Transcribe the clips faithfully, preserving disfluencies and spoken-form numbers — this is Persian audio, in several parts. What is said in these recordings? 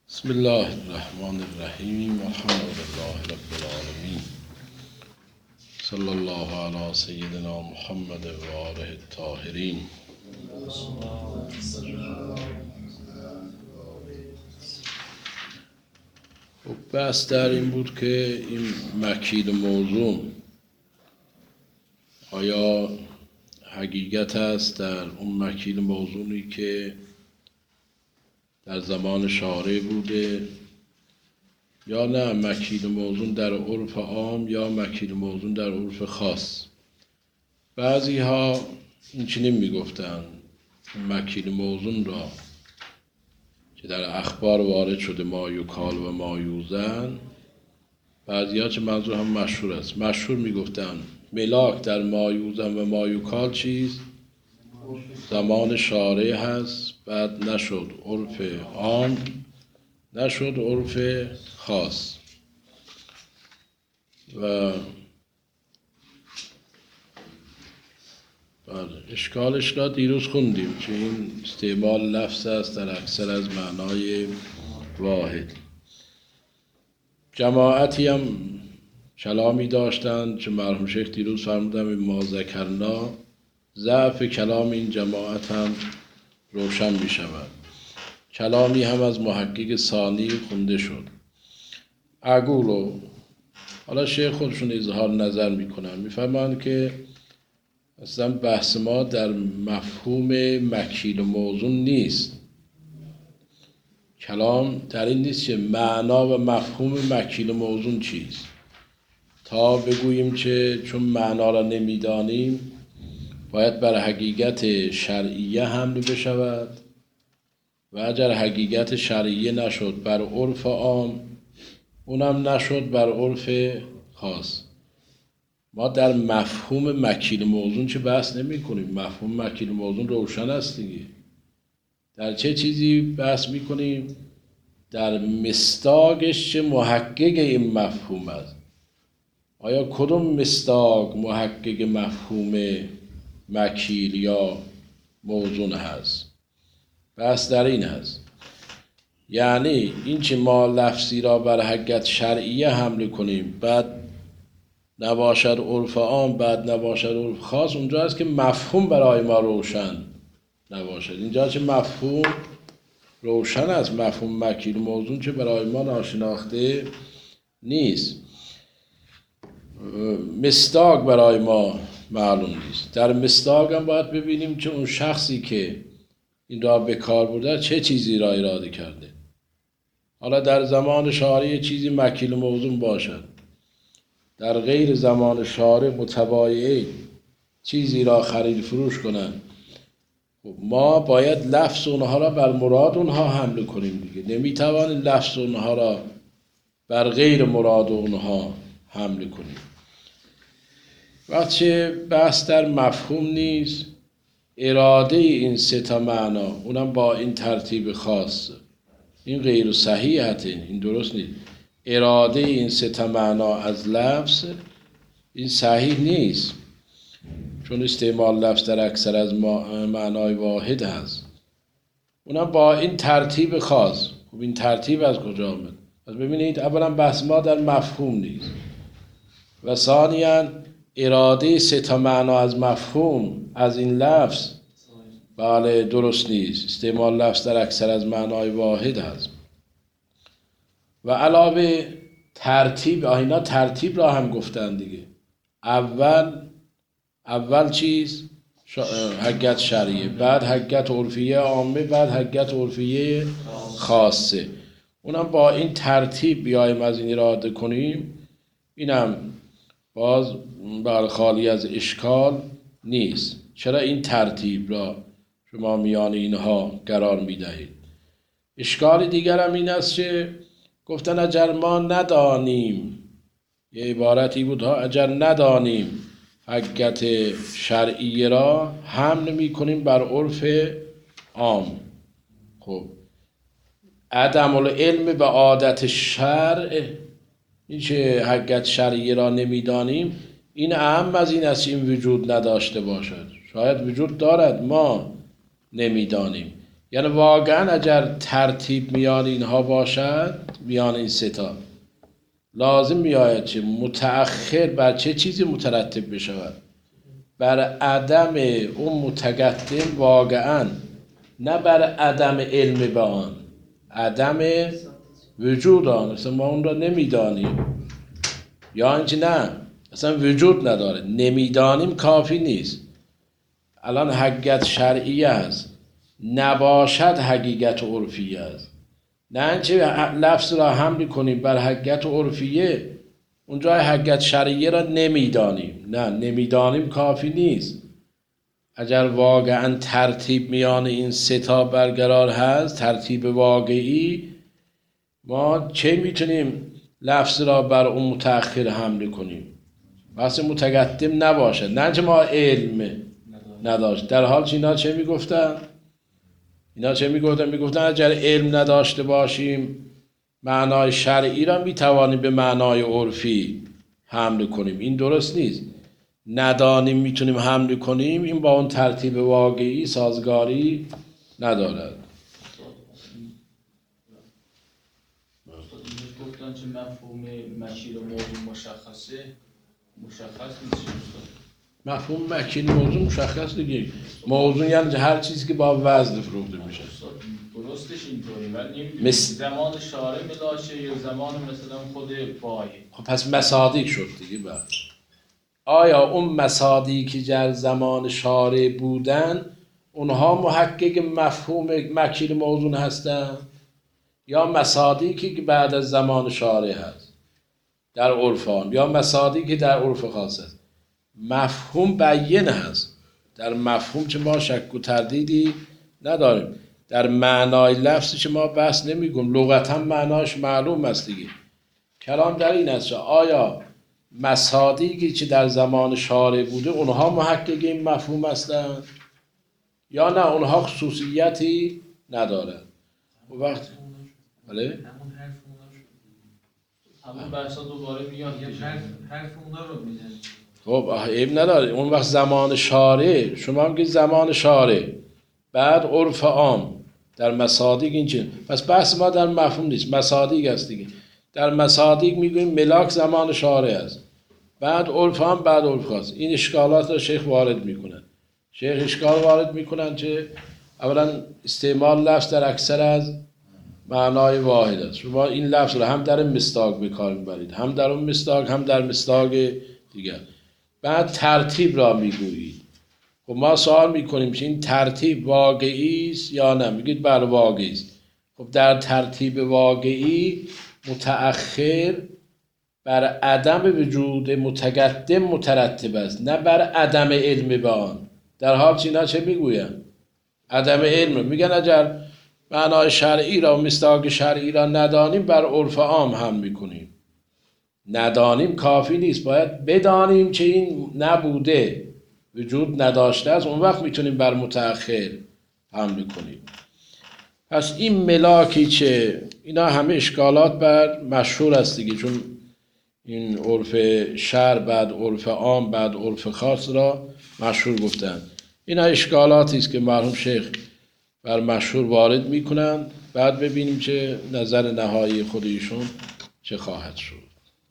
بسم الله الرحمن الرحیم الحمد لله رب العالمین صلی الله علی سیدنا محمد و آله الطاهرین. بحث در این بود که این مکید موضوع آیا حقیقت است در اون مکید موضوعی که در زمان شارع بوده، یا نه مکید موضوع در عرف عام یا مکید موضوع در عرف خاص. بعضی ها این چنین میگفتن مکید موضوع را که در اخبار وارد شده ما یکال و ما یوزن، بعضی ها چه منظور هم مشهور است، مشهور میگفتن ملاک در ما یوزن و ما یکال چیز زمان شارع هست، بعد نشد عرف عام، نشد عرف خاص. و بله اشکالش را دیروز خوندیم که این استعمال لفظ است در اکثر از معنای واحد. جماعتی هم کلامی داشتند که مرحوم شیخ دیروز فرمودن ما ذکرنا، ضعف کلام این جماعت هم روشن می شود. کلامی هم از محقق ثانی خونده شد. اگولو حالا شیخ خودشون اظهار نظر می کنن، می فرمان که اصلا بحث ما در مفهوم مکیل موضوع نیست. کلام در این نیست که معنا و مفهوم مکیل موضوع چیست، تا بگوییم که چون معنا را نمیدانیم باید بر حقیقت شرعیه حمل بشود و اگر حقیقت شرعیه نشد بر عرف عام، اونم نشد بر عرف خاص. ما در مفهوم مکیل موضوع چه بحث نمی کنیم. مفهوم مکیل موضوع روشن است دیگه. در چه چیزی بحث می کنیم؟ در مصداقش چه محقق این مفهوم است. آیا کدوم مصداق محقق مفهوم مکیل یا موضوع هست؟ بحث در این هست. یعنی این که ما لفظی را بر حقیقت شرعیه حمل کنیم، بعد نباشد عرف عام، بعد نباشد عرف خاص، اونجا هست که مفهوم برای ما روشن نباشد. اینجا که مفهوم روشن است، مفهوم مکیل موضوع که برای ما ناشناخته نیست، مصداق برای ما معلوم نیست. در مصداق هم باید ببینیم که اون شخصی که این را به کار برده چه چیزی را اراده کرده. حالا در زمان شارع چیزی مکیل موضوع باشد، در غیر زمان شارع متبایعه چیزی را خرید فروش کنند، ما باید لفظ اونها را بر مراد اونها حمل کنیم دیگه. نمیتوانیم لفظ اونها را بر غیر مراد اونها حمل کنیم. وقتی بحث در مفهوم نیست، اراده این سه تا معنا، اونم با این ترتیب خاص، این غیر صحیحه، این درست نیست. اراده این سه تا معنا از لفظ این صحیح نیست، چون استعمال لفظ در اکثر از معنای واحد هست، اونم با این ترتیب خاص. خب این ترتیب از کجا آمد؟ پس ببینید اولا بحث ما در مفهوم نیست و ثانیاً اراده سه تا معنا از مفهوم از این لفظ بله درست نیست. استعمال لفظ در اکثر از معنای واحد هست و علاوه ترتیب، اینا ترتیب را هم گفتن دیگه. اول اول چیز حقیقت شرعیه، بعد حقیقت عرفیه عامه، بعد حقیقت عرفیه خاصه. اونم با این ترتیب بیایم از این اراده کنیم، اینم باز بر خالی از اشکال نیست. چرا این ترتیب را شما میان اینها قرار میدهید؟ اشکال دیگر هم این است که گفتن اگر ما ندانیم، یه عبارتی بود ها، اگر ندانیم حقیقت شرعیه را حمل میکنیم بر عرف عام. خب عدم العلم به عادت شرع، این که حقیقت شرعیه را نمیدانیم، این اهم از این است این وجود نداشته باشد. شاید وجود دارد ما نمیدانیم. یعنی واقعا اگر ترتیب میان اینها باشد، میان این سه تا، لازم میآید چه متأخر بر چه چیزی مترتب بشود؟ بر عدم اون متقدم واقعا، نه بر عدم علم به آن، عدم وجود آن. اصلا ما اون را نمیدانیم، یا اینکه نه اصلا وجود نداره. نمیدانیم کافی نیست. الان حقیقت شرعی است، نباشد حقیقت عرفی است. نه اینکه لفظ را حمل کنیم بر حقیقت عرفیه، اونجا حقیقت شرعیه را نمیدانیم. نه، نمیدانیم کافی نیست. اگر واقعا ترتیب میان این سه تا برقرار هست، ترتیب واقعی، ما چه میتونیم لفظ را بر اون متأخر حمل کنیم؟ واسه متقدم نباشد. نه که ما علم نداشت. در حال چه اینا چه میگفتن؟ اینا چه میگفتن؟ میگفتن اگر علم نداشته باشیم معنای شرعی را میتوانیم به معنای عرفی حمل کنیم. این درست نیست. ندانیم میتونیم حمل کنیم، این با اون ترتیب واقعی سازگاری ندارد. گفتن چه مفهوم مشیر و موضوع مشخصه، مشخص نیست. مفهوم مکین موضوع مشخص دیگه. موضوع یعنی هر چیزی که با وزن فروخته میشه. درستش اینطوری، ولی نمیدونیم مثل... زمان شارع باشه یا زمان مثلا خود بای. خب پس مصادیق شد دیگه. بعد آیا اون مصادیقی که در زمان شارع بودن اونها محقق مفهوم مکین موضوع هستن، یا مصادیقی که بعد از زمان شارع هست در عرفان، یا مصادیقی که در عرف خاص هست؟ مفهوم بیان هست. در مفهوم چه ما شک و تردیدی نداریم. در معنای لفظی که ما بحث نمی کنیم، لغتا معناش معلوم است دیگه. کلام در این است آیا مصادیقی که در زمان شارع بوده اونها محقق این مفهوم هستند یا نه اونها خصوصیتی ندارند؟ و وقت بله همون بحثا دوباره میاد، حرف اونا رو میزنه. خب عیب نداره. اون وقت زمان شارع، شما میگید زمان شارع، بعد عرف عام، در مصادیق این چیز. پس بحث ما در مفهوم نیست، مصادیق است دیگه. در مصادیق میگویم ملاک زمان شارع است، بعد عرف عام، بعد عرف خاص. این اشکالات را شیخ وارد میکنن. شیخ اشکال وارد میکنن که اولا استعمال لفظ در اکثر از معنای واحد است. شما این لفظ را هم در مصداق به کار میبرید، هم در اون مصداق، هم در مصداق دیگر. بعد ترتیب را میگویید. خب ما سوال میکنیم که این ترتیب واقعی است یا نه؟ میگید بله واقعی است. خب در ترتیب واقعی متأخر بر عدم وجود متقدم مترتب است، نه بر عدم علم به آن. در حال چینا چه میگوین؟ عدم علم. میگن اگر معنای شرعی را و مصداق شرعی را ندانیم بر عرف عام هم میکنیم. ندانیم کافی نیست، باید بدانیم که این نبوده، وجود نداشته است، اون وقت میتونیم بر متأخر حمل کنیم. پس این ملاکی که اینا همه اشکالات بر مشهور است دیگه، چون این عرف شرع بعد عرف عام بعد عرف خاص را مشهور گفتن. اینا اشکالاتی است که مرحوم شیخ بر مشهور وارد میکنن. بعد ببینیم که نظر نهایی خود ایشون چه خواهد شد.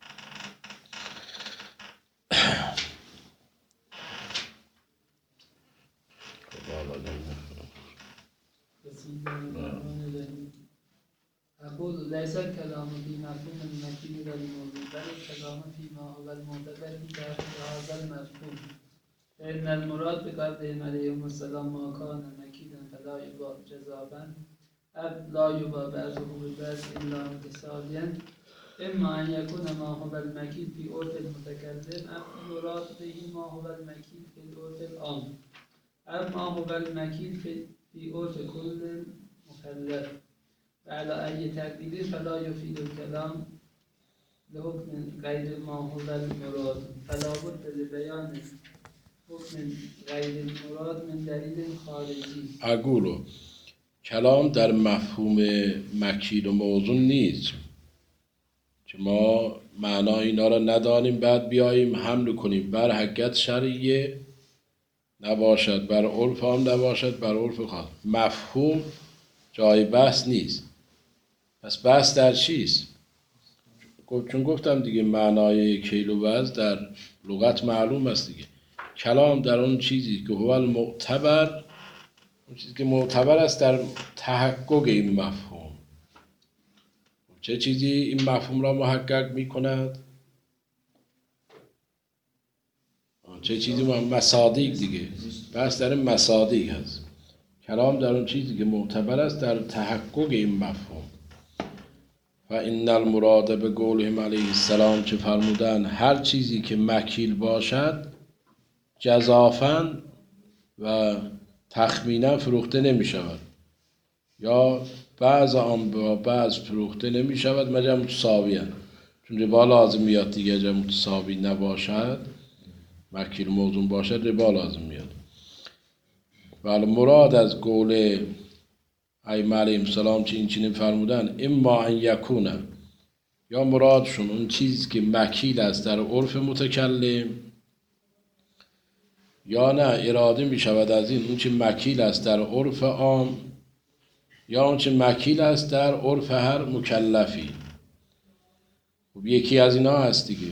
أقول ليس الكلام في مفهوم المكين والموضوع، بل الكلام فيما هو المعتبر في هذا المفهوم، فإن المراد بقولهم عليهم السلام ما كان مكينا فلا يباع جزابا أب لا يباع بعضه ببعض إلا متساويا، إما أن يكون ما هو المكين في عرف المتكلم أم المراد به ما هو المكين في العرف العام، أم ما هو المكين في عرف كل مكلف. وعلى أي تقدير فلا يفيد الكلام لحكم غير ما هو المراد، فلا بد لبيان حكم غير المراد من دلیل خارجی. اگولو کلام در مفهوم مکین و موضوع نیست که ما معنای اینا را ندانیم بعد بیاییم حمل کنیم بر حقیقت شرعیه، نباشد بر عرف هم نباشد بر عرف خاص. مفهوم جای بحث نیست. پس بحث در چیست؟ چون گفتم دیگه معنای کیل و وزن در لغت معلوم است دیگه. کلام در اون چیزی که هو المعتبر، اون چیزی که معتبر است در تحقق این مفهوم. چه چیزی این مفهوم را محقق می کند؟ چه چیزی مصادیق دیگه. بس در این مصادیق هست. کلام در اون چیزی که معتبر است در تحقق این مفهوم. و ان المراد به قولهم علیه السلام چه فرمودن، هر چیزی که مکیل باشد جزافاً و تخمینا فروخته نمی شود، یا بعض آن با بعض فروخته نمی شود مگر متساویاً. چون ربا لازم میاد دیگه، اگر متساوی نباشد مکیل موزون باشد ربا لازم میاد. ولی مراد از قول ائمه علیهم السلام چه این چنین فرمودن، اما ان یکونه، یا مرادشون اون چیزی که مکیل است در عرف متکلم، یا نه اراده می شود از این اون چه مکیل است در عرف عام، یا اون چه مکیل است در عرف هر مکلفی. خب یکی از اینا هست دیگه.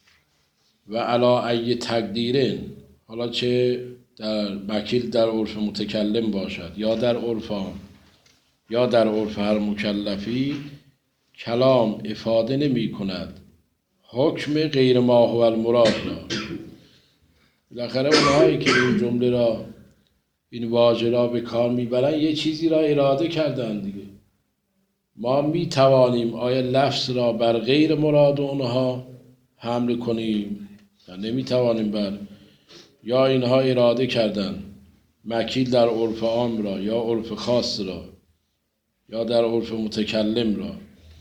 و علا ای تقدیرن، حالا چه در مکیل در عرف متکلم باشد یا در عرف عام یا در عرف هر مکلفی، کلام افاده نمی کند حکم غیر ما هو المراد را. بالاخره اونهایی که این جمله را، این واژه را به کار میبرن یه چیزی را اراده کردن دیگه. ما می توانیم آیا لفظ را بر غیر مراد اونها حمل کنیم یا نمی توانیم بر، یا اینها اراده کردن مکیل در عرف عام را یا عرف خاص را یا در عرف متکلم را.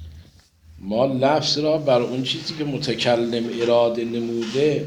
ما لفظ را بر اون چیزی که متکلم اراده نموده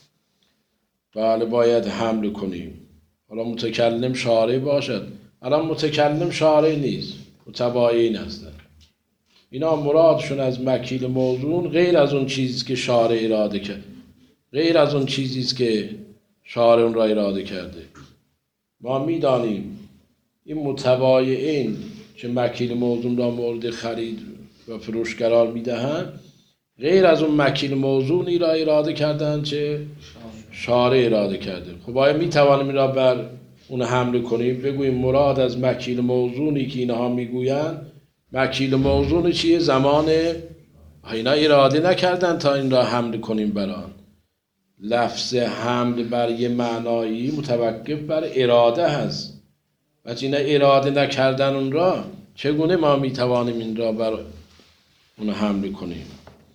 بله باید حمل کنیم. حالا متکلم شارع باشد، الان متکلم شارع نیست، متباین هستند. اینا مرادشون از مکیل موزون غیر از اون چیزی که شارع اراده کرد، غیر از اون چیزی که شارع اون را اراده کرده. ما میدانیم این متبایعین که مکیل موزون را مورد خرید و فروش قرار میدهند، غیر از اون مکیل موزونی را اراده کردن چه شارع اراده کرده. خب آیا میتوانیم این را بر اون حمل کنیم، بگوییم مراد از مکیل موزونی که اینها میگویند، مکیل موزون چیه؟ زمان اینا اراده نکردن تا این را حمل کنیم بر آن. لفظ حمل بر یه معنایی متوقف بر اراده هست و اینا اراده نکردن اون را، چگونه ما میتوانیم این را بر اون حمل کنیم؟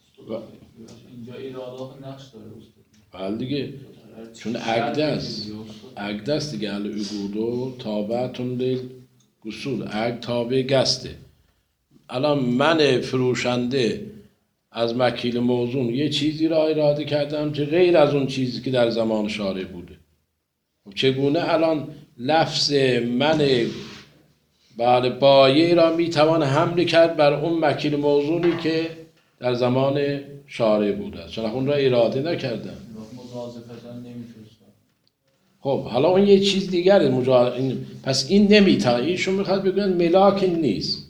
اینجا اراده نقش داره بله دیگه، چون عقد است، عقد است دیگه. العقود تابعتون لیل گسول، عقد تابع گسته. الان من فروشنده از مکیل موزون یه چیزی را اراده کردم که غیر از اون چیزی که در زمان شارع بوده. چگونه الان لفظ من بله بایع را میتوان حمل کرد بر اون مکیل موزونی که در زمان شارع بوده، چون اون را اراده نکردم. مضاعفتاً نمیفرستن. خب حالا اون یه چیز دیگره مجا... این... پس این نمیتونه، ایشون میخواد بگن ملاک نیست،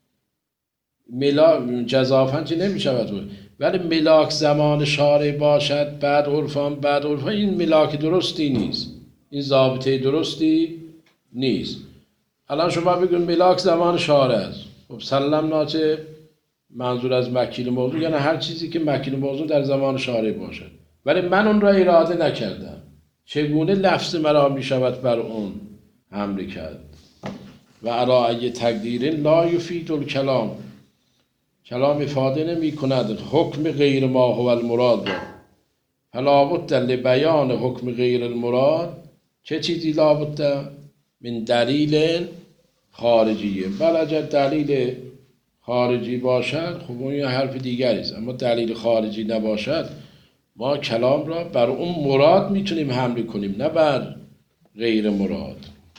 ملا جزافاً چه نمیشود، ولی ملاک زمان شارع باشد بعد عرفان بعد عرفان، این ملاک درستی نیست، این ضابطه درستی نیست. الان شما بگن ملاک زمان شارع است، خب سلمنا چه منظور از مکیل موضوع؟ یعنی هر چیزی که مکیل موضوع در زمان شارع باشد، ولی من اون را اراده نکردم، چگونه لفظ مرا می شود بر اون حمل کرد؟ و علا ای تقدیر لا یفید الکلام، کلام افاده نمی کند حکم غیر ما هو المراد را. فلا بد لبیان حکم غیر المراد، چه چیزی لا بد؟ من دلیل خارجیه. بله اگر دلیل خارجی باشد خب اون یه حرف دیگری است، اما دلیل خارجی نباشد ما کلام را بر اون مراد میتونیم حمل کنیم، نه بر غیر مراد.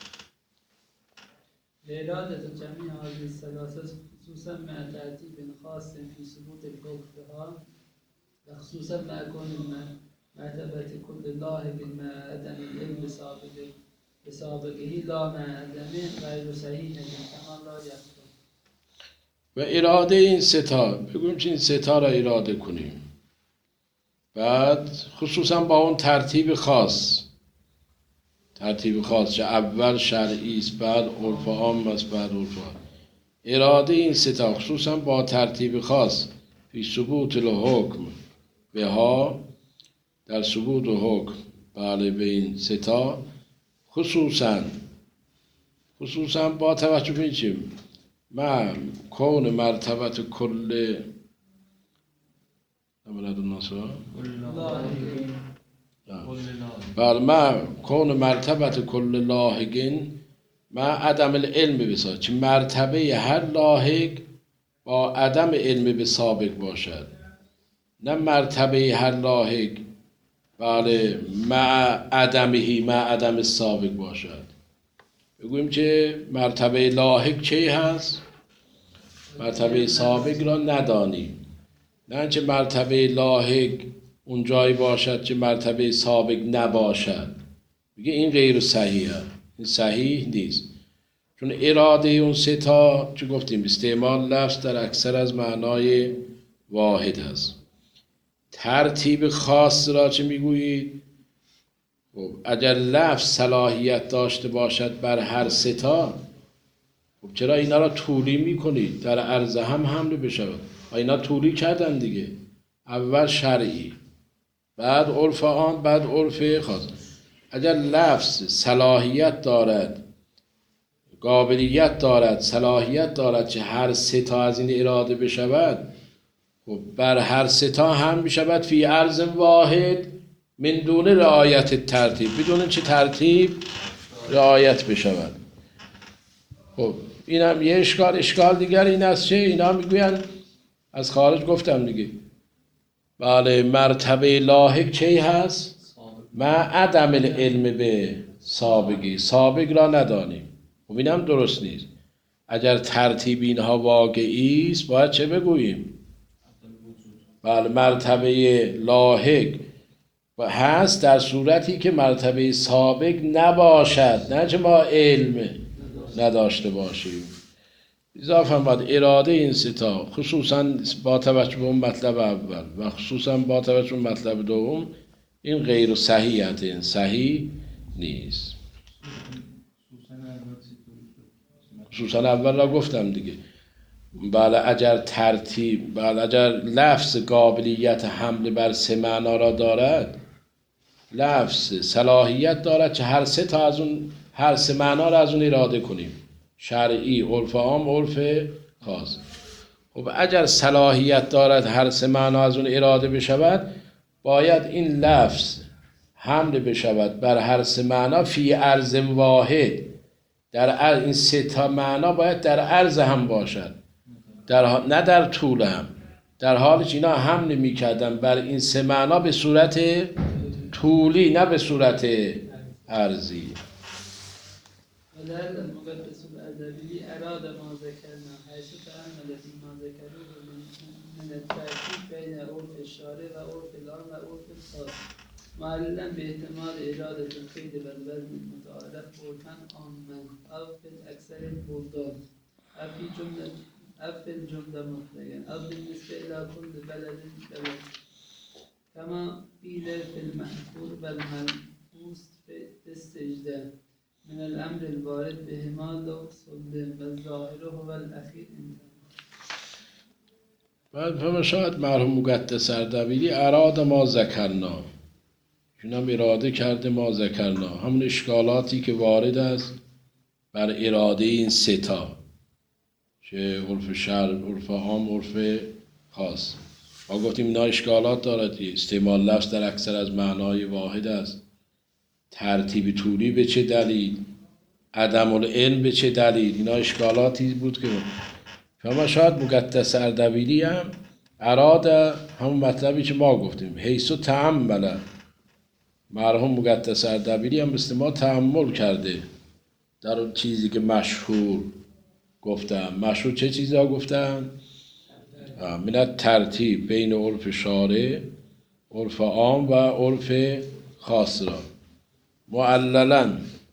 لإرادة جميع هذه الثلاثة خصوصا مع ترتيب خاص في ثبوت الحكم بها، وخصوصا مع كون مرتبة كل لاحق مع عدم العلم سابقه، به سابقهی لا معدمه غیر صحیح نگیم کما لا یخطر. و اراده این ستا بگویم که این ستا را اراده کنیم، بعد خصوصا با اون ترتیب خاص، ترتیب خاص که اول شرعی است، بعد عرف عام است، بعد عرف عام. اراده این ستا خصوصا با ترتیب خاص فی ثبوت الحکم به ها، در ثبوت و حکم بله به این ستا، خصوصا خصوصا با توجه به چیم من کون مرتبت کل نمرد الناصر بله من کون مرتبت کل لاحقین من عدم العلم بسا، چه مرتبه هر لاحق با عدم علم به سابق باشد، نه مرتبه هر لاحق بله مع عدمهی مع عدم سابق باشد. بگوییم که مرتبه لاحق چی هست؟ مرتبه سابق را ندانیم، نه که مرتبه لاحق اون جایی باشد که مرتبه سابق نباشد، میگه این غیر صحیحه، این صحیح نیست. چون اراده اون سه تا چه گفتیم استعمال لفظ در اکثر از معنای واحد است. ترتیب خاص را چه میگویید؟ خب اگر لفظ صلاحیت داشته باشد بر هر سه تا، خب چرا اینا را طولی میکنید؟ در عرض هم حمل بشود. اینا طولی کردن دیگه، اول شرعی بعد عرف عام بعد عرف خاص. اگر لفظ صلاحیت دارد، قابلیت دارد، صلاحیت دارد که هر سه تا از این اراده بشود، خب بر هر سه تا هم بشود فی عرض واحد من دون رعایت ترتیب، بدون چه ترتیب رعایت بشود. خب این هم یه اشکال. اشکال دیگر این است چه اینا میگویند از خارج گفتم دیگه بله مرتبه لاحق چی هست؟ ما عدم العلم به سابقی، سابق را ندانیم. خب این هم درست نیست. اگر ترتیب اینها واقعی است باید چه بگوییم؟ بله مرتبه لاحق و هست در صورتی که مرتبه سابق نباشد، نه که ما علم نداشته باشیم. اضافه باید اراده این ستا خصوصا با توجه به اون مطلب اول و خصوصا با توجه به مطلب دوم این غیر صحیحت، این صحیح نیست. خصوصا اول را گفتم دیگه بله اگر ترتیب بله اگر لفظ قابلیت حمل بر سه معنا را دارد، لفظ صلاحیت دارد که هر سه تا از اون هر سه معنا را از اون اراده کنیم، شرعی، عرف عام، عرف خاص. خب اگر صلاحیت دارد هر سه معنا از اون اراده بشود، باید این لفظ حمل بشود بر هر سه معنا فی عرض واحد، در این سه تا معنا باید در عرض هم باشد، در نه در طول هم، در حالی که اینا حمل می‌کردن بر این سه معنا به صورت طولی نه به صورت عرضی. ولعل المقدس الأدبي أراد ما ذكرنا حيث تأمل فيما ذكروه من الترتيب بين عرف الشارع وعرف العام وعرف الخاص، معللا باحتمال إرادة القيد والوزن المتعارف عرفا عاما أو في الأكثر البلدان أو في جملة أو في الجملة مطلقا أو بالنسبة إلى كل بلد بلد، كما قيل في المأثور والملبوس في السجدة من الامر الوارد بهما لو سلم والظاهر هو الاخیر. بعد فما شاید مرحوم مقدس اردبیلی اراد ما ذکرنا، چون هم اراده کرده ما ذکرنا، همون اشکالاتی که وارد است بر اراده این سه تا، چه عرف شرع، عرف عام، عرف خاص. ما گفتیم اینا اشکالات دارد، استعمال لفظ در اکثر از معنای واحد است، ترتیب طولی به چه دلیل، عدم العلم به چه دلیل، اینا اشکالاتی بود که شما شاید مقدس اردبیلی هم اراد همون مطلبی که ما گفتیم حیث و تأمل، مرحوم مقدس اردبیلی هم مثل ما تأمل کرده در اون چیزی که مشهور گفتم. مشهور چه چیزی ها گفتم؟ من ترتیب بین عرف شارع، عرف عام و عرف خاص را معللا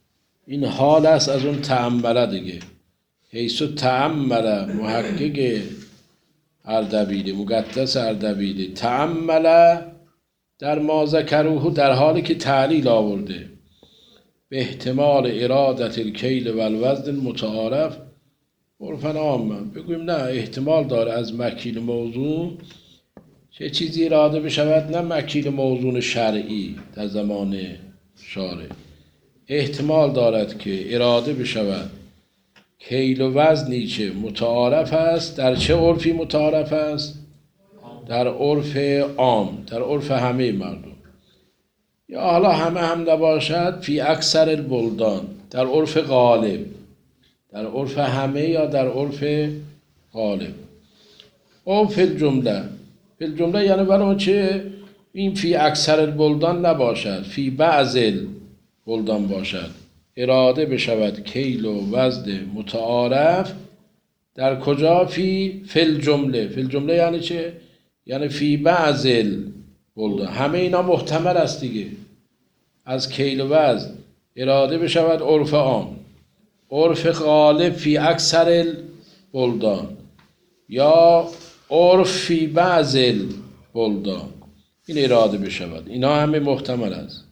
این حال است از اون تأمله دیگه. حیث تأمله محقق اردبیلی، مقدس اردبیلی، تأمله در ما ذکروه در حالی که تعلیل آورده به احتمال ارادت الکیل و الوزن متعارف عرفاً عاماً، بگویم نه احتمال داره از مکیل موزون چه چیزی اراده بشود، نه مکیل موزون شرعی در زمان شارع، احتمال دارد که اراده بشود کیل و وزنی که متعارف است. در چه عرفی متعارف است؟ در عرف عام، در عرف همه مردم، یا حالا همه هم نباشد، فی اکثر البلدان، در عرف غالب، در عرف همه یا در عرف غالب. او فی الجمله، فی الجمله یعنی برای چه این فی اکثر البلدان نباشد، فی بعض البلدان باشد، اراده بشود کیل و وزن متعارف. در کجا؟ فی فی الجمله. فی الجمله یعنی چه؟ یعنی فی بعض البلدان، همه اینا محتمل است دیگه. از کیل و وزن اراده بشود عرف عام، عرف غالب فی اکثر البلدان، یا عرف فی بعض البلدان، این اراده بشود، اینا همه محتمل است.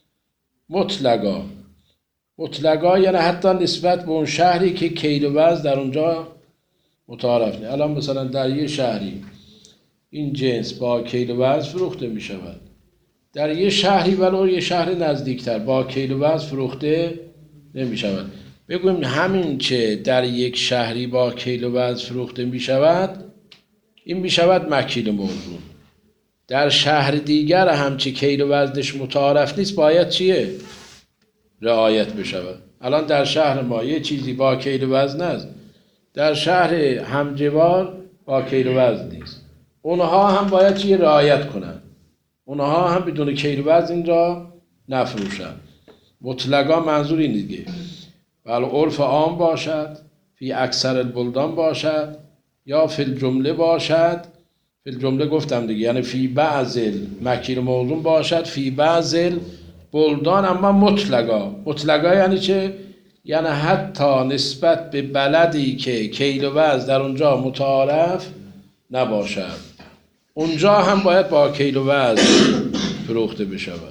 مطلقا، مطلقا یعنی حتی نسبت به اون شهری که کیل و وزن در اونجا متعارف نیست. الان مثلا در یه شهری این جنس با کیل و وزن فروخته می شود، در یه شهری ولو یه شهر نزدیکتر با کیل و وزن فروخته نمی شود. بگویم همین چه در یک شهری با کیل و وزن فروخته می شود، این می شود مکیل موزون. در شهر دیگر هم چه کیل و وزنش متعارف نیست، باید چیه؟ رعایت بشود. الان در شهر ما یه چیزی با کیل و وزن است، در شهر همجوار با کیل و وزن نیست، اونها هم باید چیه؟ رعایت کنند، اونها هم بدون کیل و وزن را نفروشند. مطلقا منظور این دیگه، ولی عرف عام باشد، فی اکثر البلدان باشد، یا فی الجمله باشد. فی الجمله گفتم دیگه، یعنی فی بعض مکیل موزون باشد، فی بعض البلدان، اما مطلقا. مطلقا یعنی چه؟ یعنی حتی نسبت به بلدی که کیل و وزن در اونجا متعارف نباشد، اونجا هم باید با کیل و وزن فروخته بشود.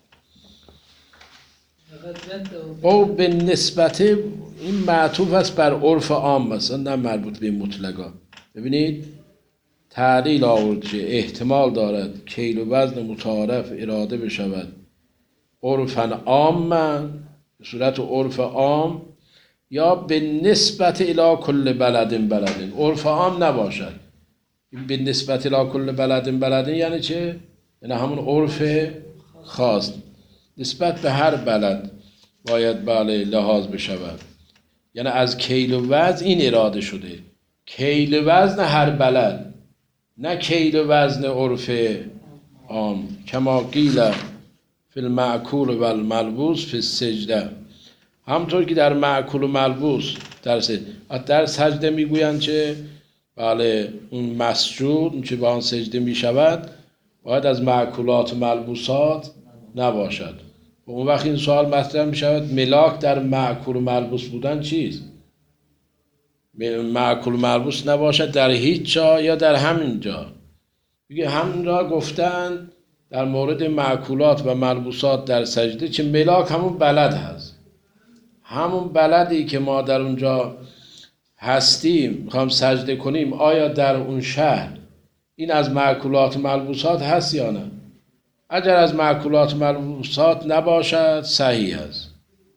او به نسبت این معطوف است بر عرف عام، مثلا نه مربوط به مطلقا. ببینید تعلیل آورد که احتمال دارد کیل و وزن متعارف اراده بشود عرفاً عاما، به صورت عرف عام، یا به نسبت الی کل بلد بلد، عرف عام نباشد. این به نسبت الی کل بلد بلد یعنی چه؟ یعنی همون عرف خاص، نسبت به هر بلد باید بله لحاظ بشود. یعنی از کیل و وزن این اراده شده، کیل و وزن هر بلد، نه کیل و وزن عرف عام. کما قیل فی المأکول و الملبوس فی السجده، همطور که در معکول و ملبوس در سجده, در سجده میگویند چه؟ بله اون مسجود چه با آن سجده میشود باید از معکولات و ملبوسات نباشد. و اون وقت این سوال مطرح میشود ملاک در معکول و ملبوس بودن چیست؟ معکول و ملبوس نباشد در هیچ جا یا در همین جا؟ میگه همین را گفتن در مورد معکولات و ملبوسات در سجده چه ملاک همون بلد هست، همون بلدی که ما در اونجا هستیم میخوام سجده کنیم، آیا در اون شهر این از معکولات و ملبوسات هست یا نه؟ اگر از معکولات و ملبوسات نباشد صحیح است،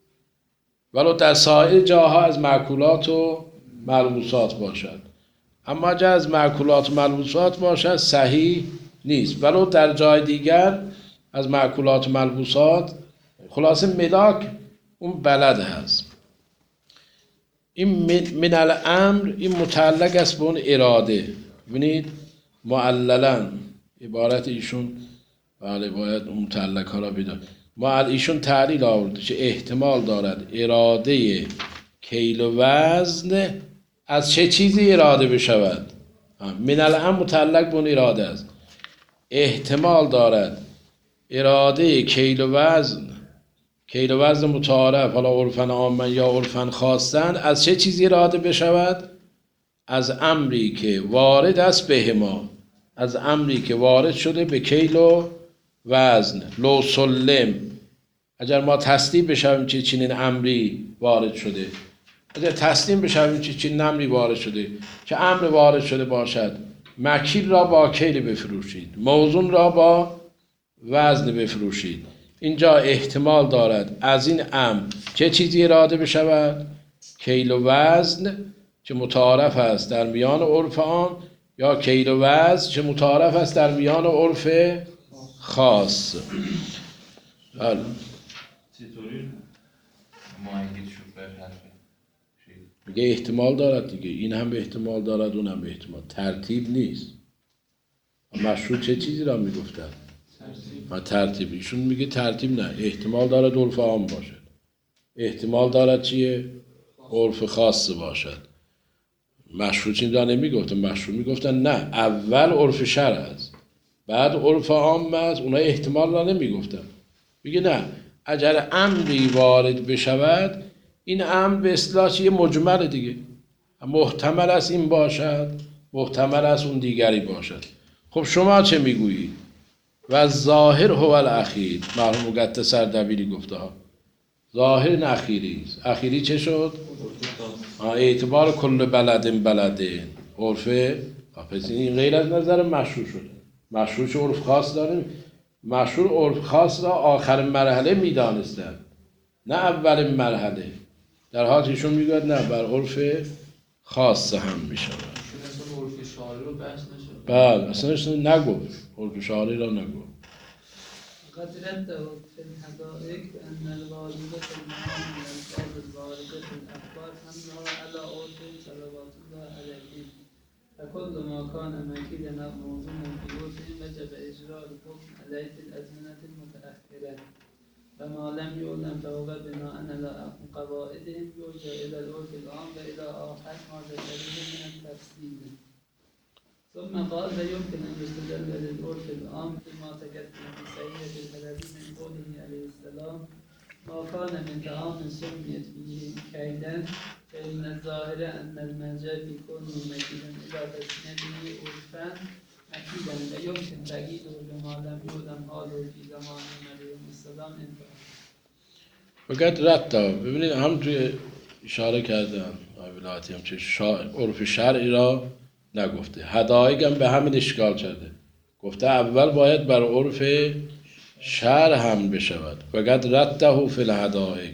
ولو در سایر جاها از معکولات و ملبوسات باشد. اما اگر از معکولات و ملبوسات باشد صحیح نیست، ولو در جای دیگر از معکولات و ملبوسات. خلاصه ملاک اون بلد هست. این من الامر این متعلق است به اون اراده. ببینید معللا عبارت ایشون بله باید اون متعلق ها را بدون. معل ایشون تعلیل آورده که احتمال دارد اراده کیل و وزن از چه چیزی اراده بشود. من الامر متعلق به اون اراده است. احتمال دارد اراده کیل و وزن کیل و وزن متعارف، حالا عرفن عاما یا عرفن خاصن، از چه چیزی اراده بشود؟ از امری که وارد است به ما، از امری که وارد شده به کیل و وزن. لو سلم، اگر ما تسلیم بشویم که چنین امری وارد شده، اگر تسلیم بشویم که چنین امری وارد شده، که امر وارد شده باشد مکیل را با کیل بفروشید، موزون را با وزن بفروشید، اینجا احتمال دارد از این امر چه چیزی اراده بشود؟ کیل و وزن که متعارف است در میان عرف عام، یا کیل و وزن که متعارف است در میان عرف خاص. حالا چطوری معید شد به حرفه؟ میگه احتمال دارد دیگه، این هم احتمال دارد اون هم احتمال، ترتیب نیست. مشروع چه چیزی را میگفتن؟ و ترتیب. ایشون میگه ترتیب نه، احتمال دارد عرف عام باشد، احتمال دارد چیه؟ عرف خاص باشد. مشروع چیزی را نمیگفتن، مشروع میگفتن نه اول عرف شرع است بعد عرف عام است، اونها احتمال را نمیگفتن. میگه نه، اگر امری وارد بشود این امر به اصطلاح چیه؟ مجمل دیگه، محتمل است این باشد، محتمل است اون دیگری باشد. خب شما چه میگویید؟ و ظاهر هو الاخیر، مرحوم مقدس اردبیلی گفته ها، ظاهر اخیری است. اخیری چه شد؟ اعتبار کل بلدن بلدن عرفه. پس این غیر از نظر مشروع شده. مشروع چه عرف خاص داره؟ مشروع عرف خاص را آخر مرحله میدانستن نه اول مرحله، در حالی ایشون میگوید نه بر عرف خاص هم میشود. اصلا عرف شارع رو بحث نشد. بله اصلا اصلا نگفت، عرف شارع را نگفت. قد رده في الحدائق بأن الواردة المعاني من الألفاظ الواردة في الأخبار حملها على عرف صلوات الله عليهم، فكل ما كان مكيلا أو موزونا في عرفهم وجب إجراء الحكم عليه في الأزمنة المتأخرة، فما لم يعلم فهو بناء على قواعدهم يرجع إلى العرف العام وإلى آخر ما ذكره من التفصيل. ثم قال يمكن أن يستدل للعرف العام بما تقدم في صحيح الحلبي من قوله عليه السلام ما كان من طعام سميت فيه كيدا فإن الظاهر أن المرجع في كونه مكيلا إلى تسميته عرفا مكيلا ويمكن تأكيده بما لم يعلم حاله في زمان عليه السلام انتهى. فقط رد ببینید هم توی اشاره کردن ولایتی هم چه شا... عرف شرعی را نگفته، حدایق هم به همین اشکال کرده، گفته اول باید بر عرف شرع هم بشود. فقط رده فی الحدایق،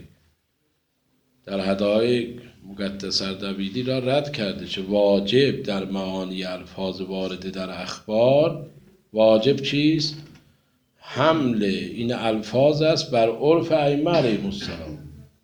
در حدایق مقدس اردبیلی را رد کرده چه واجب در معانی الفاظ وارده در اخبار، واجب چیست؟ حمل این الفاظ است بر عرف ائمه علیهم السلام.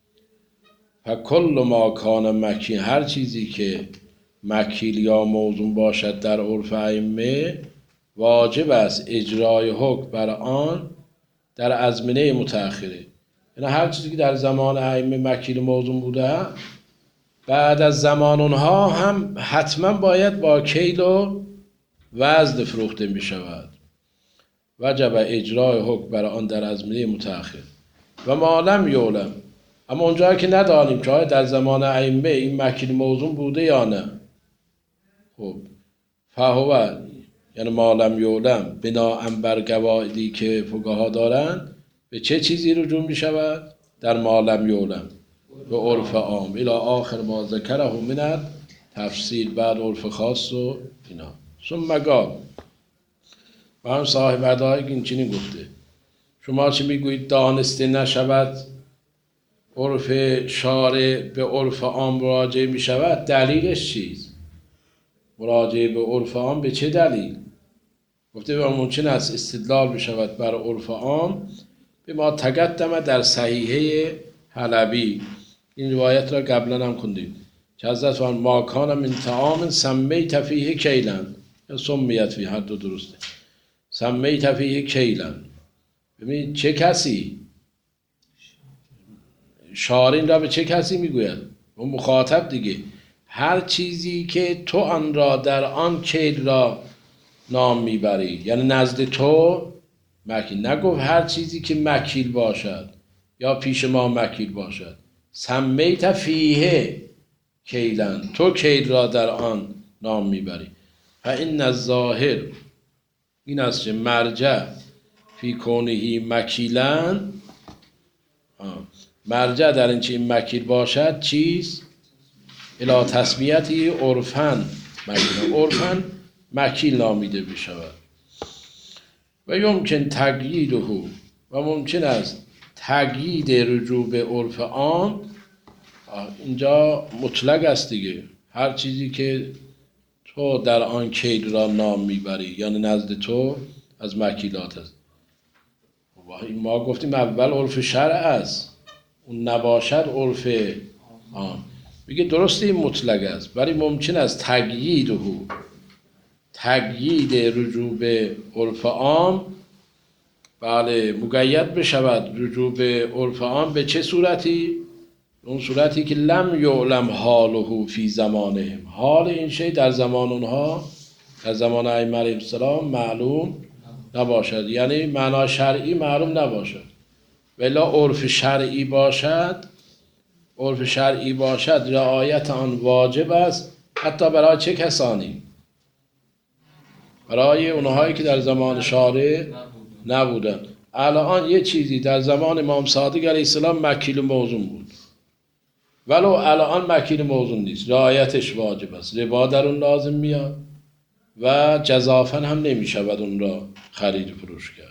فکل ما کان مکین، هر چیزی که مکیل یا موزون باشد در عرف ائمه واجب است اجرای حکم بر آن در ازمنه متأخره. یعنی هر چیزی که در زمان ائمه مکیل موزون بوده بعد از زمان اونها هم حتما باید با کیل و وزن فروخته می شود. وجب اجرای حکم بر آن در ازمنه متأخر. و ما لم یعلم، اما اونجایی که ندانیم که آیا در زمان ائمه این مکیل موزون بوده یا نه، خب فهو یعنی ما لم یعلم بناء بر قواعدی که فقها دارند به چه چیزی رجوع می شود؟ در ما لم یعلم به عرف عام الی آخر ما ذکره من تفصیل، بعد عرف خاص و اینا. ثم قال، و هم صاحب حدایق این چنین گفته شما چی میگویید دانسته نشود عرف شارع به عرف عام مراجعه می شود؟ دلیلش چیست؟ مراجعه به عرف عام به چه دلیل؟ گفته و ممکن است استدلال بشود بر عرف عام به ما تقدم در صحیحه حلبی. این روایت را قبلا هم خوندیم که حضرت فرمود ما کان من طعام سمیت فیه کیلا، یا سمیت فیه، هر دو درسته، سمیت فیه کیلا. ببینید چه کسی، شارین را به چه کسی میگوید؟ اون مخاطب دیگه. هر چیزی که تو آن را در آن کیل را نام میبری، یعنی نزد تو مکیل. نگفت هر چیزی که مکیل باشد یا پیش ما مکیل باشد. سمیت فیه کیلن، تو کیل را در آن نام میبری. فان الظاهر، این است که مرجع فی کونه مکیلن، مرجع در این چه این مکیل باشد چیست؟ الی تسمیتی عرفن مکیل، عرفن مکیل نامیده بشود. و یمکن تقییده، و ممکن است تقیید رجوع به عرف عام. اینجا مطلق است دیگه، هر چیزی که تو در آن کیل را نام میبری یعنی نزد تو از مکیلات است. ما گفتیم اول عرف شرع است، اون نباشد عرف عام. میگه درسته این مطلق است، ولی ممکن است تقییده، تقیید رجوع به عرف عام، بله مقید بشود رجوع به عرف عام. به چه صورتی؟ اون صورتی که لم یعلم حاله فی زمانهم، حال این شی در زمان اونها، در زمان ائمه علیهم السلام معلوم نباشد، یعنی معنا شرعی معلوم نباشد. ولا عرف شرعی باشد، عرف شرعی باشد رعایت آن واجب است، حتی برای چه کسانی؟ برای اونهایی که در زمان شارع نبودن. الان یه چیزی در زمان امام صادق علیه السلام مکیل موزون بود، ولو الان مکیل موزون نیست، رعایتش واجب است، ربا در اون لازم میاد و جزافن هم نمیشود اون را خرید و فروش کرد.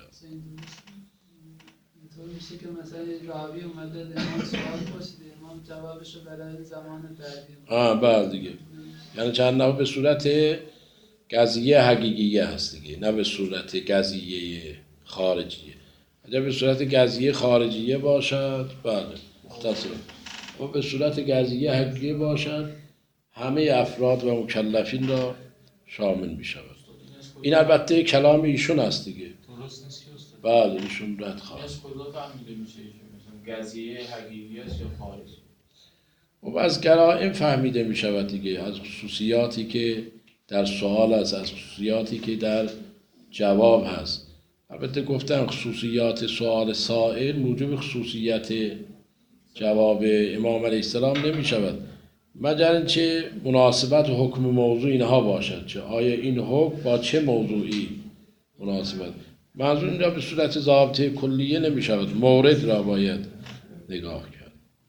اینطور میشه که مثلا راوی اومده امام سوال پرسیده، امام جوابشو برای زمان بعدی. آه بله دیگه، یعنی چند نوع به صورت قضیه حقیقیه هست دیگه، نه به صورت قضیه خارجیه. اگر به صورت قضیه خارجیه باشد بله مختصر، و به صورت قضیه حقیقیه باشد همه افراد و مکلفین را شامل می شود. این البته کلام ایشون است دیگه. درست نیست که استاد؟ بله ایشون رد خواهد. از کجا فهمیده میشه که مثلا قضیه حقیقی است یا خارجی؟ و از قرائن فهمیده می شود دیگه، از خصوصیاتی که در سوال است، از خصوصیاتی که در جواب هست. البته گفتم خصوصیات سوال سائل موجب خصوصیت جواب امام علیه السلام نمی شود، مگر اینکه مناسبت و حکم موضوع اینها باشد، چه آیا این حکم با چه موضوعی مناسبت. منظور اینجا به صورت ضابطه کلیه نمی شود، مورد را باید نگاه کرد.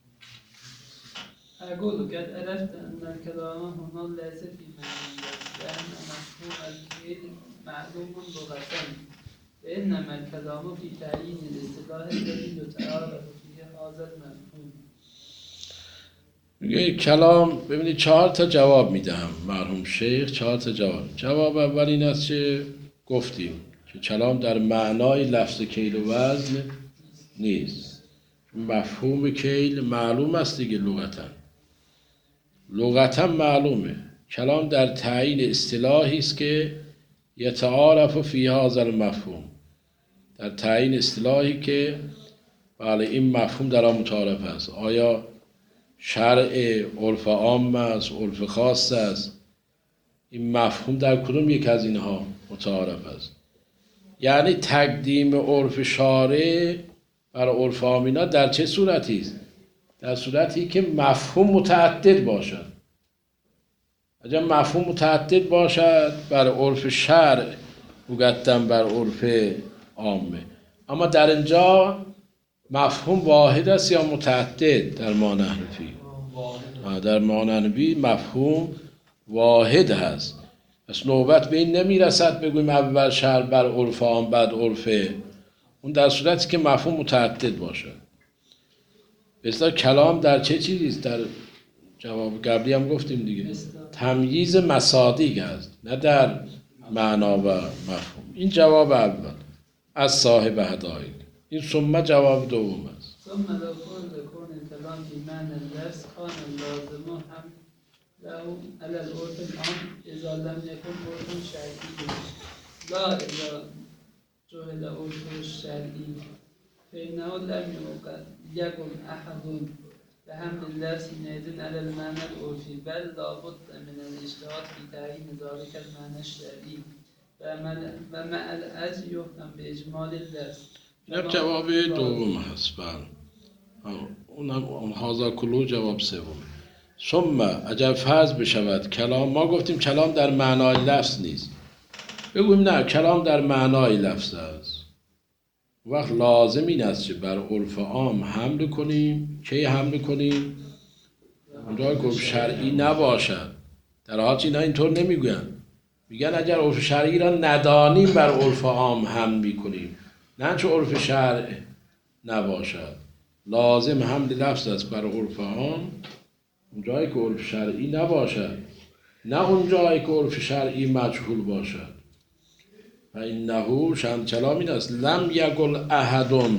أقول قد عرفت أن الكلام هنا ليس في معنى لأن مفهوم الفعل معلوم لغة، وإنما الكلام في تعيين الاصطلاح الذي يتعارف فيه هذا المفهوم. میگه کلام، ببینید چهار تا جواب میدهم مرحوم شیخ، چهار تا جواب. جواب اول این است که گفتیم که کلام در معنای لفظ کیل و وزن نیست. مفهوم کیل معلوم است دیگه، لغتا لغتا معلومه. کلام در تعیین اصطلاحی است که یتعارف فی هذا المفهوم، در تعیین اصطلاحی که بله این مفهوم در آن متعارف است. آیا شرع عرف عام است، عرف خاص است، این مفهوم در کدوم یک از اینها متعارف است؟ یعنی تقدیم عرف شارع بر عرف عامینا در چه صورتی است؟ در صورتی که مفهوم متعدد باشد. اگر مفهوم متعدد باشد بر عرف شرع مقدم بر عرف عامه، اما در اینجا مفهوم واحد است یا متعدد؟ در ما نحنفی در ما نحنفی مفهوم واحد هست. پس نوبت به این نمی رسد بگویم اول شرع بر عرف عام بعد عرف، اون در صورتی که مفهوم متعدد باشد. بسیار کلام در چه چیزیست؟ در جواب قبلی هم گفتیم دیگه، تمییز مصادیق است، نه در معنا و مفهوم. این جواب اول از صاحب هدایق. این ثم جواب دوم است. ثم لو كان كون الكلام بمعنى اللفظ كان اللازم هم له على العرف العام إذا لم يكن عرف شرعي، لا إذا جهل عرف الشرعي فإنه لم يكن أحد بهم اللفظ نادٍ على المعنى العرفي، بل لا بد من الاجتهاد في تعيين ذلك المعنى الشرعي ومع العجز يحكم بإجمال اللفظ. این جواب دوم هست. بله اونم اون هازا کلو جواب سوم. ثم اگر فرض بشود کلام، ما گفتیم کلام در معنای لفظ نیست، بگویم نه کلام در معنای لفظ است، وقت لازم این است که بر عرف عام حمل کنیم. کی حمل کنیم؟ اونجا که عرف شرعی نباشد. در حالت اینا اینطور نمیگوین، میگن اگر عرف شرعی را ندانیم بر عرف عام حمل میکنیم، نه چون عرف شرع نباشد. لازم حمل لفظ است بر عرف عام اونجایی که عرف شرعی نباشد، نه اونجایی که عرف شرعی مجهول باشد. و اینهو شأن کلام این است لم یقل احدون،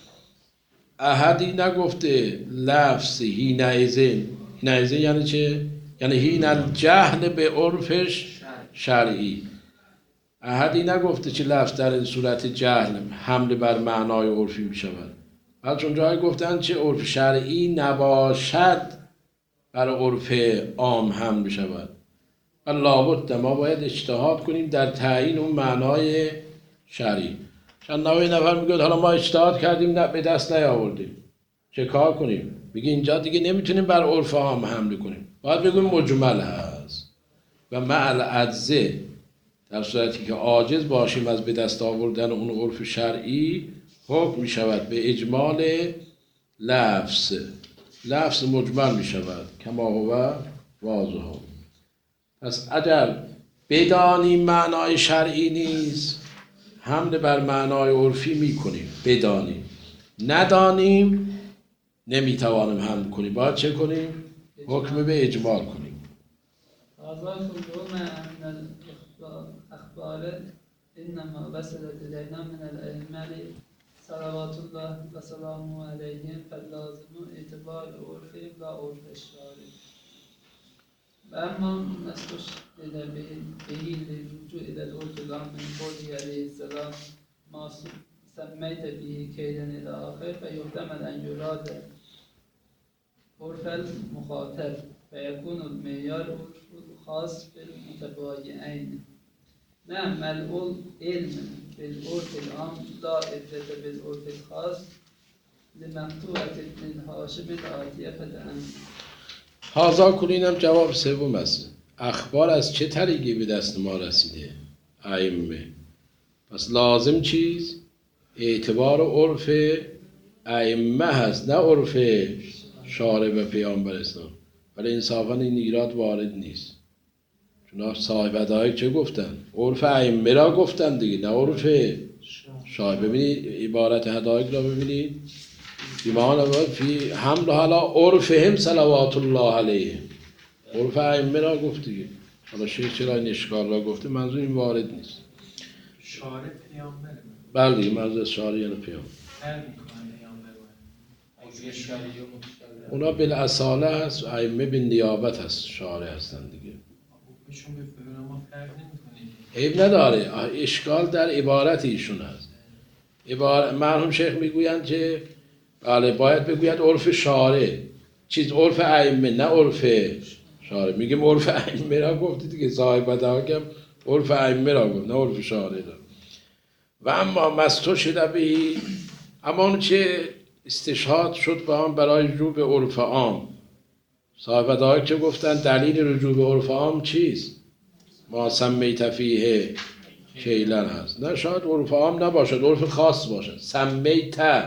احدی نگفته لفظ حینئذ. حینئذ یعنی چه؟ یعنی حین الجهل به عرفش شرعی. احدی نگفته که لفظ در این صورت جهل حمل بر معنای عرفی می شود. بلکه اونجایی گفتن چه عرف شرعی نباشد بر عرف عام حمل می شود. و لابد ما باید اجتهاد کنیم در تعیین اون معنای شرعی. چند نوعی نفر میگه حالا ما اجتهاد کردیم نه به دست نیاوردیم، چه کار کنیم؟ میگه اینجا دیگه نمیتونیم بر عرف عام حمل کنیم، باید بگویم مجمل هست. و مع العجزه، در صورتی که عاجز باشیم از به دست آوردن اون عرف شرعی، حکم می شود به اجمال لفظ. لفظ مجمل می شود کما هو واضح. پس اگر بدانیم معنای شرعی نیست، حمل بر معنای عرفی می کنیم. بدانیم، ندانیم نمی توانیم حمل کنیم. باید چه کنیم؟ حکم به اجمال کنیم. هذا كله من الأخبار إنما وصلت إلينا من الأئمة صلوات الله وسلامه عليهم، فاللازم اعتبار عرفهم لا عرف الشارع. وأما ما استشهد به للرجوع إلى العرف العام من قوله عليه السلام ما سميت به كيدا إلى آخر، فيحتمل أن يراد عرف المخاطب فيكون المعيار عرف خاص بالمتبايعين. نعم العلم بالعرف العام لا عبرة بالعرف الخاص لمقطوعة ابن هاشم الآتية فتأمل. هازا کلینم جواب سوم است. اخبار از چه طریقی به دست ما رسیده؟ ائمه. پس لازم چیز؟ اعتبار عرف ائمه هست، نه عرف شارع و پیامبر اسلام. ولی انصافا این ایراد وارد نیست، چون صاحب هدایق چه گفتن؟ عرف ائمه را گفتن دیگه، نه عرف شارع. ببینید عبارت هدایق را ببینید، ایمان فی حمل حالا عرفهم صلوات الله علیه، عرف ائمه را گفت دیگه. حالا شیخ چرا این اشکال را گفته؟ منظور این وارد نیست. شارع پیامبره. بله دیگه منظور شارع یعنی پیامبر. هر میکنه پیامبر موضوع شرعی و متشابه. اونا بالاصاله هست، ائمه به نیابت هست شارع هستن دیگه. حکمشون به فعل ما فرق نمیکنه. عیب نداره، اشکال در عبارت ایشون هست. عبارت مرحوم شیخ میگویند که بله باید بگوید عرف شارع، چیز عرف ائمه نه عرف شارع. میگیم عرف ائمه را گفتی دیگه، صاحب بداگم عرف ائمه را گفت نه عرف شارع را. و اما مستشهد به، اما اون چه استشهاد شد با هم برای رجوع به عرف عام. صاحب بداگم چه گفتن؟ دلیل رجوع به عرف عام چیست؟ ما سمیت فیه کیلن هست. نه شاید عرف عام نباشد، عرف خاص باشد. سمیت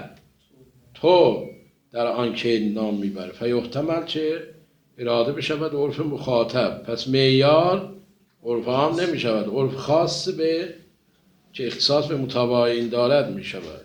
تو در آن کیل نام میبره، فیحتمل چه اراده بشود عرف مخاطب. پس معیار عرف عام نمیشود، عرف خاص به که اختصاص به متباین دارد میشود.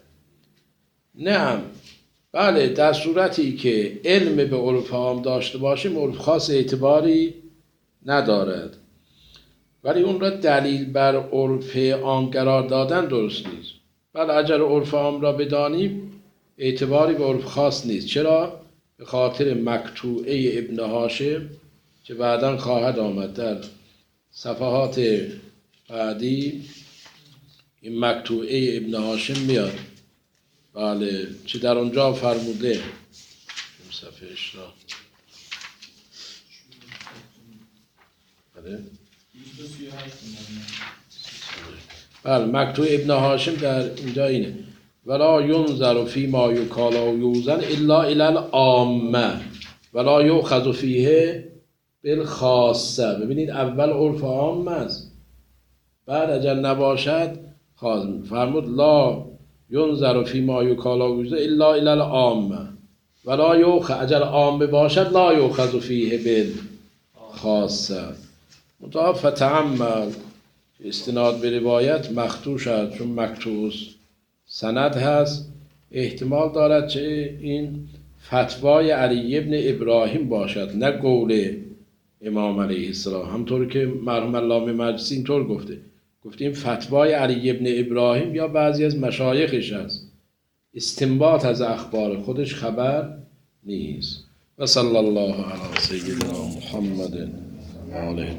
نه بله، در صورتی که علم به عرف عام داشته باشیم عرف خاص اعتباری ندارد، ولی اون را دلیل بر عرف عام قرار دادن درست نیست. بله اگر عرف عام را بدانیم اعتباری به عرف خاص نیست. چرا؟ به خاطر مقطوعه ابن هاشم که بعداً خواهد آمد در صفحات بعدی. این مقطوعه ابن هاشم میاد، بله، چه در اونجا فرموده. این صفحهش را بله بله مقطوع ابن هاشم در اینجا اینه. ولا ینظر فیما یکالا و یوزن الا الی العامه ولا یؤخذ فیه بالخاصه. ببینید اول عرف عام است، بعد اگر نباشد خاص. فرمود لا ینظر فیما یکالا و یوزن الا الی العامه ولا یؤخذ، اگر عامه باشد لا یؤخذ فیه بالخاصه. متأ فتأمل استناد به روایت مقطوع شد، چون مقطوع سند هست احتمال دارد چه این فتوای علی ابن ابراهیم باشد نه قول امام علیه السلام. همطور که مرحوم علامه مجلسی اینطور گفته، گفته این فتوای علی ابن ابراهیم یا بعضی از مشایخش است، استنباط از اخبار خودش خبر نیست. و صلی الله علی سیدنا محمد و آله